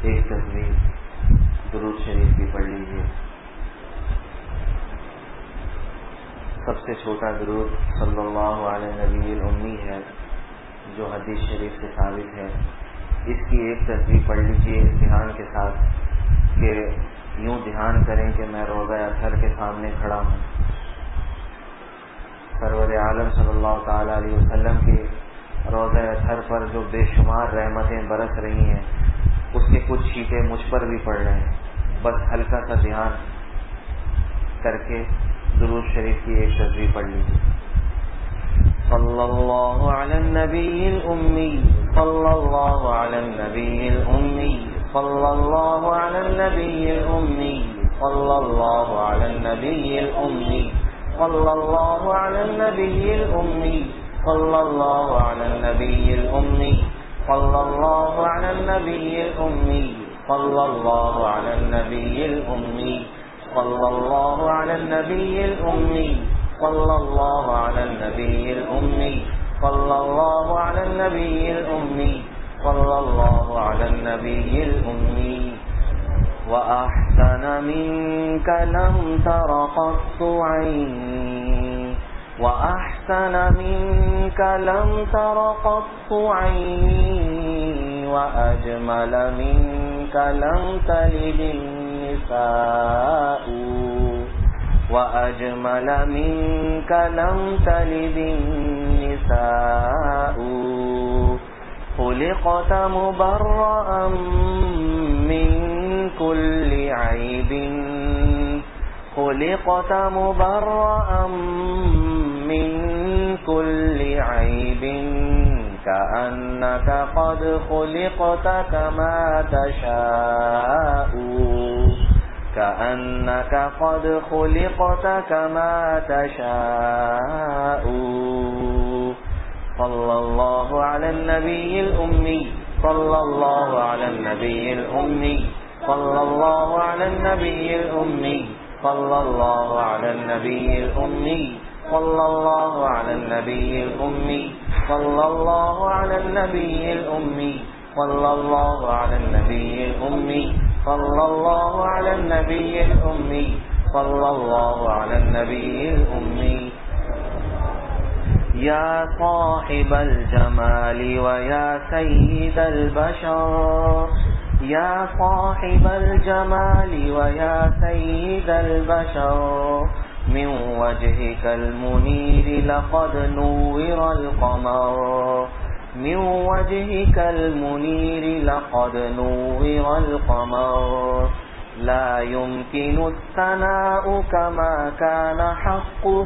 ایک تصویر درود شریف بھی پڑھ لیجیے۔ سب سے چھوٹا درود صلی اللہ علیہ نبی الامی ہے جو حدیث شریف سے ثابت ہے۔ اس کی ایک تصویر پڑھ لیجیے اس دھیان کے ساتھ کہ یوں دھیان کریں کہ میں روضہ اطہر کے سامنے کھڑا ہوں، سرور عالم صلی اللہ تعالی علیہ وسلم کے روضہ اطہر پر جو بے شمار رحمتیں برس رہی ہیں اس کے کچھ چھینٹے مجھ پر بھی پڑ رہے ہیں۔ بس ہلکا سا دھیان کر کے درود شریف کی ایک تصویر پڑھ لیجیے۔ صلی اللہ علی النبی الامی، صلی اللہ علی النبی الامی، صلی اللہ علی النبی الامی، صلی اللہ علی النبی الامی، صلی اللہ علی النبی الامی، صلی اللہ علی النبی الامی، صلی اللہ علی النبی الامی، صلی اللہ علی النبی الامی، صلی اللہ علی النبی الامی، صلی اللہ علی النبی الامی، صلی اللہ علی النبی الامی، صلی اللہ علی النبی الامی۔ وأحسن منك لم تر قط عيني، وأحسن منك لم تر قط عيني، وأجمل منك لم تلد النساء، وأجمل منك لم تلد النساء، خلقت مبرأ من كل عيب، خلقت مبرأ من كل عيب، كأنك قد خلقت كما تشاء، كأنك قد خلقت كما تشاء، صلى الله على النبي الأمي، صلى الله على النبي الأمي، صلى الله على النبي الأمي، صلى الله على النبي الأمي، صلى الله على النبي الأمي، صلى الله على النبي الأمي، صلى الله على النبي الأمي، صلى الله على النبي الأمي، صلى الله على النبي الأمي۔ يا صاحب الجمال ويا سيد البشر، يا صاحب الجمال ويا سيد البشر، من وجهك المنير لقد نور القمر، من وجهك المنير لقد نور القمر، لا يمكن الثناء كما كان حقه،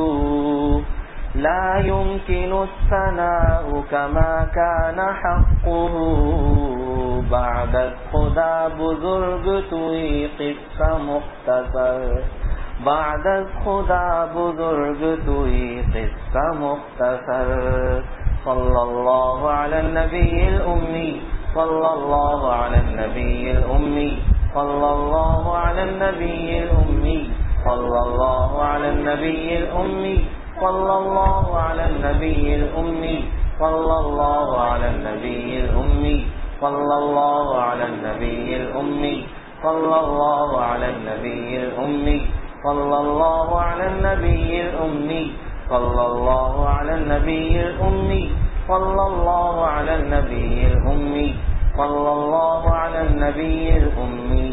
لا يمكن الثناء كما كان حقه، بعد خدا بزرگ توئی قصہ مختصر، بعد خدا بزرگ توئی قصہ مختصر، صلی اللہ علی النبی الامی، صلی اللہ علی النبی الامی، صلی اللہ علی النبی الامی، صلی اللہ علی النبی الامی، صلی اللہ علی النبی الامی، صلی اللہ علی النبی الامی، صلی اللہ علی النبی الامی، صلی اللہ علی النبی الامی، صلی اللہ علی النبی الامی، صلی اللہ علی النبی الامی، صلی اللہ علی النبی الامی، صلی اللہ علی النبی الامی۔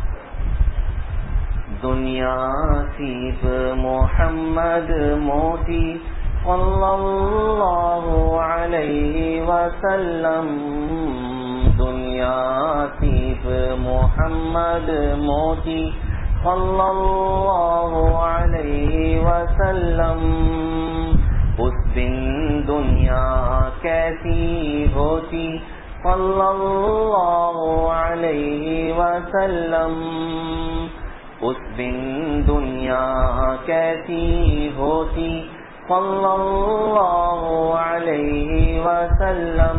دنیا سیب محمد موتی صلی اللہ علیہ وسلم، دنیا سیب محمد موتی صلی اللہ علیہ وسلم، اس دن دنیا کیسی ہوتی صلی اللہ علیہ وسلم، اس دن دنیا کیسی ہوتی صلی اللہ علیہ وسلم،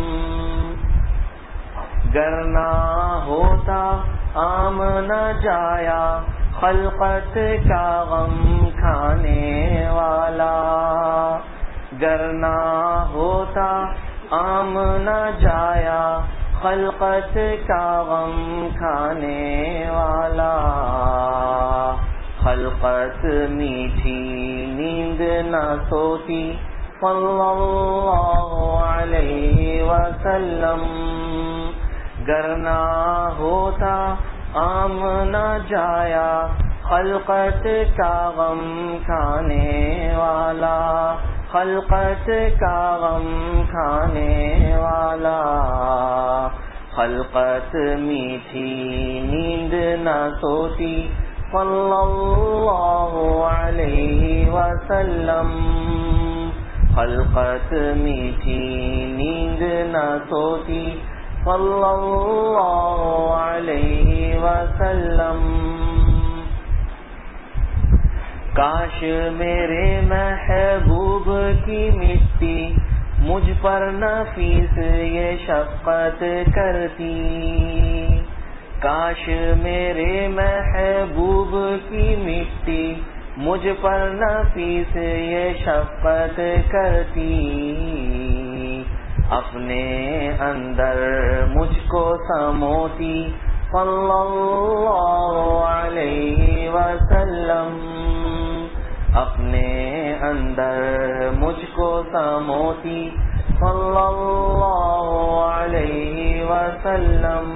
گر نہ ہوتا عام نہ جایا خلقت کا غم کھانے والا، گر نہ ہوتا عام نہ جایا خلقت کا غم کھانے والا، خلقت میٹھی نیند نہ سوتی صلی اللہ علیہ وسلم، گر نہ ہوتا عام نہ جایا خلقت کا غم کھانے والا، خلقت کا غم کھانے والا، خلقت میٹھی نیند نہ سوتی صلی اللہ علیہ وسلم، خلقت میٹھی نیند نہ سوتی صلی اللہ علیہ وسلم۔ کاش میرے محبوب کی مٹی مجھ پر نفیس یہ شفقت کرتی، کاش میرے محبوب کی مٹی مجھ پر نفیس یہ شفقت کرتی، اپنے اندر مجھ کو سموتی صلی اللہ علیہ وسلم، اپنے اندر مجھ کو سموتی صلی اللہ علیہ وسلم۔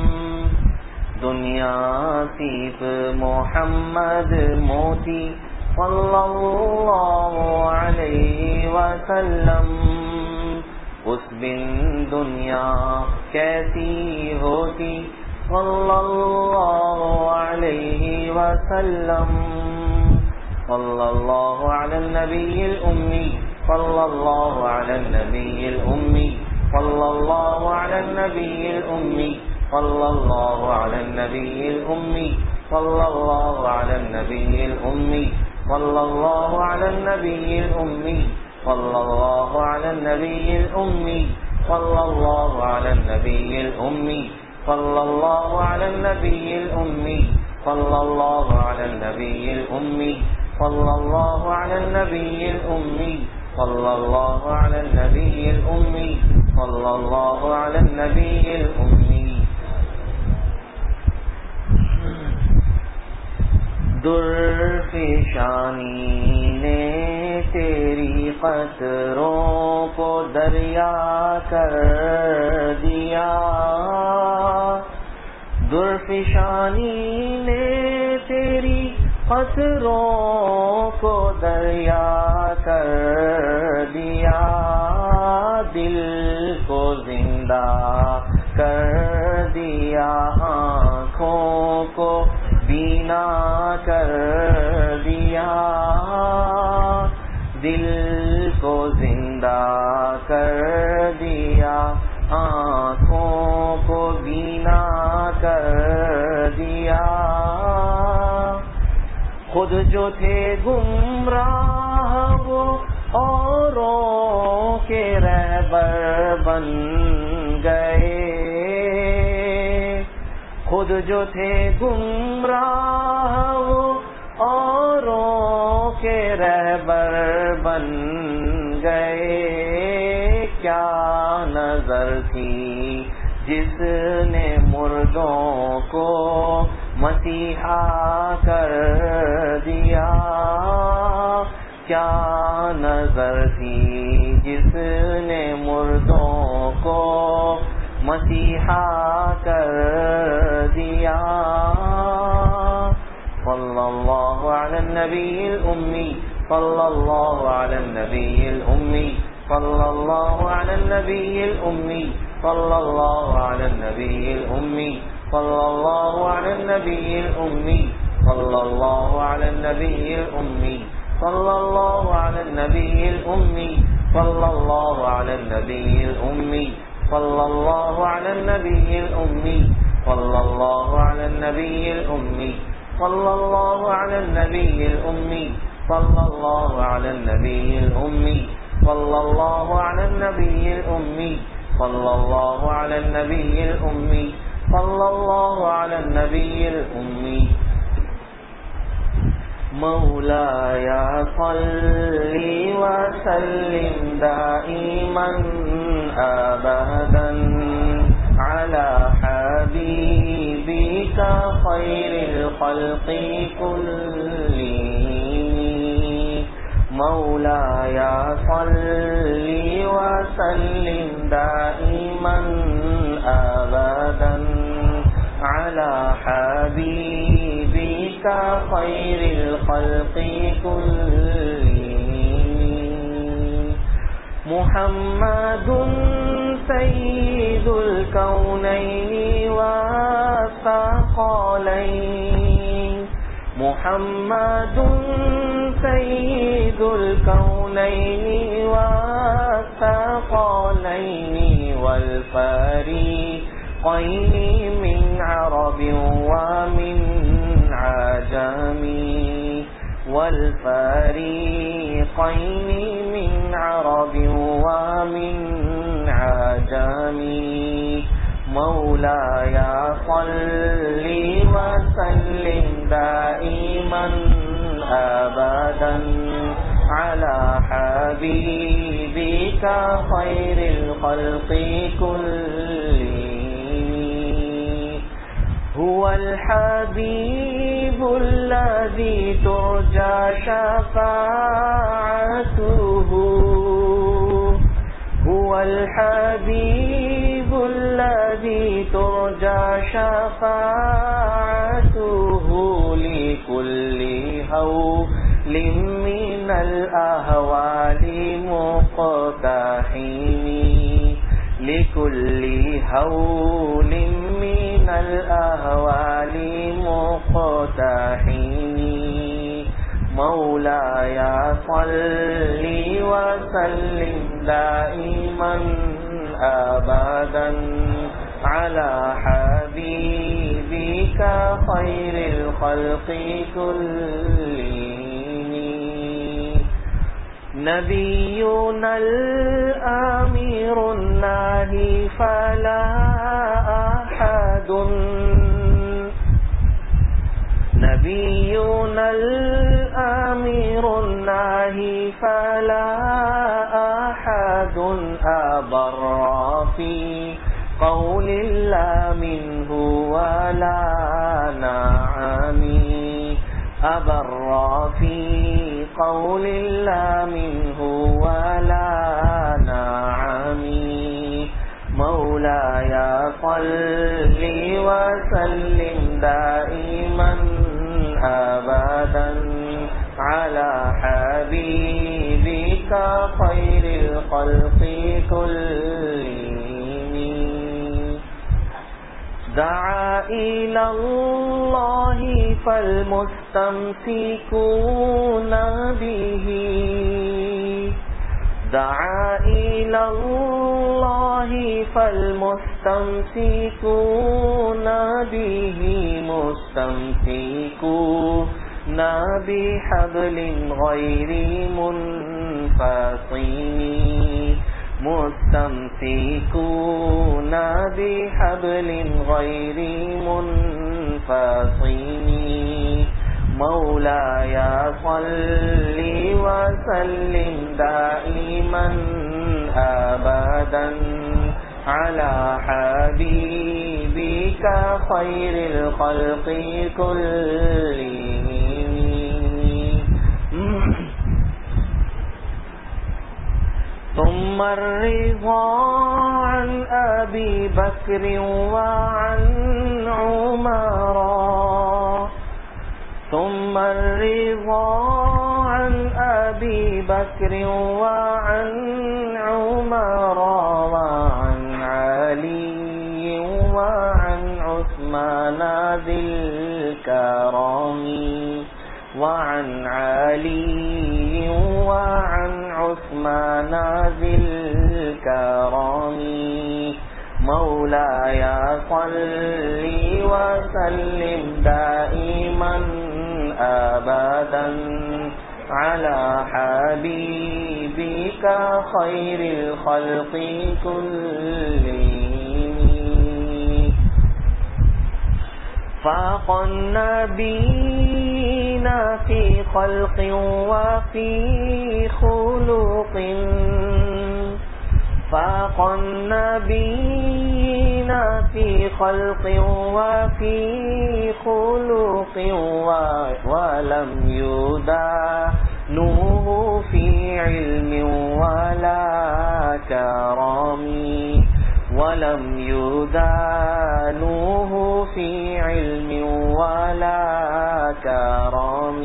دنیا سیف محمد موتی صلی اللہ علیہ وسلم، اس بن دنیا کیسی ہوتی صلی اللہ علیہ وسلم۔ صلی اللہ علی النبی الامی، صلی اللہ علی النبی الامی، صلی اللہ علی النبی الامی، صلی اللہ علی النبی الامی، صلی اللہ علی النبی الامی، صلی اللہ علی النبی الامی، صلی اللہ علی النبی الامی، صلی اللہ علی النبی الامی، صلی اللہ علی النبی الامی، صلی اللہ علی النبی الامی، صلی اللہ علی النبی الامی، صلی اللہ علی النبی الامی، صلی اللہ علی النبی الامی۔ درفشانی نے تیری قطروں کو دریا کر دیا، درفشانی نے تیری قطروں کو دریا کر دیا، دل کو زندہ کر دیا، آنکھوں کو بینا کر دیا، دل کو زندہ کر دیا، آنکھوں کو بینا کر دیا۔ خود جو تھے گمراہ وہ اوروں کے رہبر بن گئے، خود جو تھے گمراہ وہ اوروں کے رہبر بن گئے۔ کیا نظر تھی جس نے مردوں کو مسیحا کر دیا، کیا نظر تھی جس نے مردوں کو مسیحا کر دیا۔ صلی اللہ علی النبی الامی، صلی اللہ علی النبی الامی، صلی اللہ علی النبی الامی، صلی اللہ علی النبی الامی، صلی اللہ علی النبی الامی، صلی اللہ علی النبی الامی، صلی اللہ علی النبی الامی، صلی اللہ علی النبی الامی، صلی اللہ علی النبی الامی، صلی اللہ علی النبی الامی، صلی اللہ علی النبی الامی، صلی اللہ علی النبی الامی، صلی اللہ علی النبی الامی، صلی اللہ علی النبی الامی، صلی اللہ علی النبی الامی۔ مولاي صل وسلم دائما أبدا الخلق كلهم مولاي صل وسلم دائما أبدا على حبيبك خير الخلق كلهم محمد سيد الكونين والثقلين محمد سيد الكونين والثقلين والفريقين من عرب ومن عجم والفريقين من عرب ومن عجم مولاي صل وسلم دائما أبدا على حبيبك خير الخلق كلهم هو الحبيب الذي ترجى شفاعته هو الحبيب الذي ترجى شفاعته لكل هول من الأهوال مقتحم لكل هول من الأهوال مقتحم مولاي صل وسلم دائما أبدا على حبيبك خير الخلق كلهم نبينا الأمير الناهي فلا أحد نبينا الأمير الناهي فلا أحد أبر في قول الله منه ولا نعم أبر في قول الله منه ولا نعم مولاي صل وسلم دائما أبدا على حبيبك خير الخلق كلهم دعا إلى الله فالمستمسكون به دعا إلى الله فالمستمسكون به مستمسكون بحبل غير منفصم مستمسكون بحبل غير منفصم مولاي صل وسلم دائما أبدا على حبيبك خير الخلق كلهم ثم الرضا عن أبي بكر وعن عمر ثم الرضا عن أبي بكر وعن عمر وعن علي وعن عثمان ذي الكرم وعن علي وعن عثمان ذي الكرم مولاي صل وسلم دائما أبدا على حبيبك خير الخلق كلهم فاق النبيين في خلق وفي خلق فاق النبيين في في خلق وفي خلق ولم يدانوه في علم ولا كرم ولم يدانوه في علم ولا كرم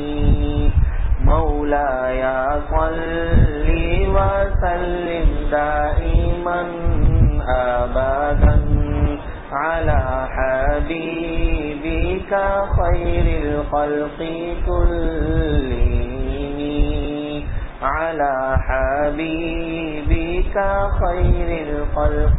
مولاي صل وسلم دائما أبدا على حبيبك خير الخلق كلهم على حبيبك خير الخلق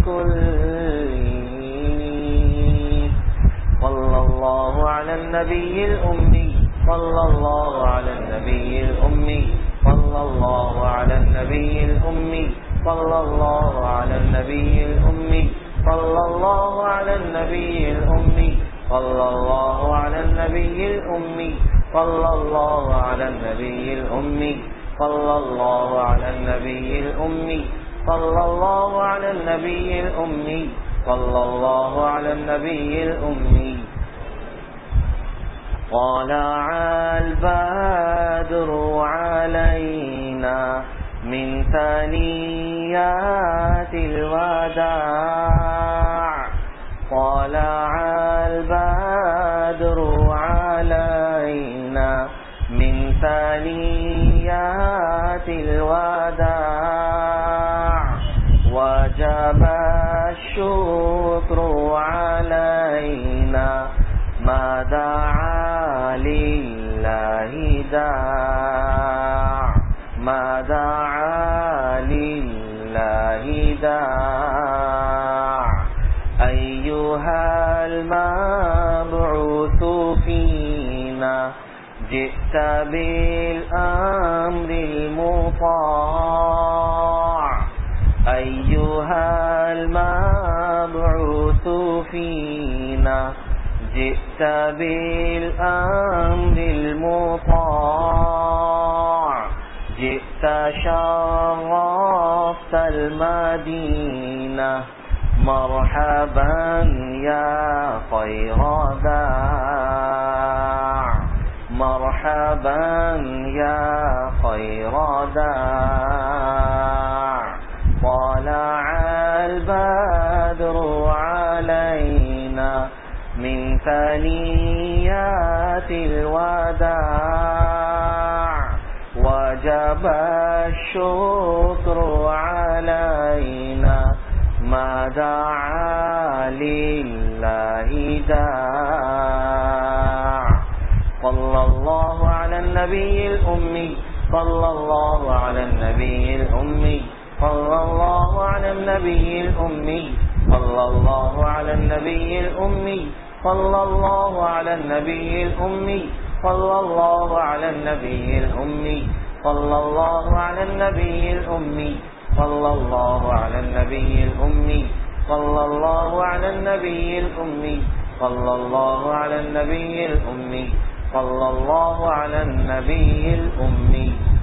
كلهم صلى الله على النبي الأمي صلى الله على النبي الأمي صلى الله على النبي الأمي صلى الله على النبي الأمي صلى الله على النبي الأمي صلى الله على النبي الأمي صلى الله على النبي الأمي صلى الله على النبي الأمي صلى الله على النبي الأمي صلى الله على النبي الأمي طلع البدر علينا من ثنيات الوداع طلع البدر علينا من ثنيات الوداع وجب الشكر علينا ما دعا لله داع ما دعا لله داع أيها المبعوث فينا جئت بالأمر المطاع أيها المبعوث فينا جئت بالأمر المطاع جئت شرفت المدينة مرحبا يا خير داع مرحبا يا خير داع طلع البدر علينا من ثنيات الوداع وجب الشكر علينا ما دعا لله داع صلى الله على النبي الأمي صلى الله على النبي الأمي صلى الله على النبي الأمي صلى الله على النبي الأمي صلى الله على النبي الأمي صلى الله على النبي الأمي صلى الله على النبي الأمي صلى الله على النبي الأمي صلى الله على النبي الأمي صلى الله على النبي الأمي صلى الله على النبي الأمي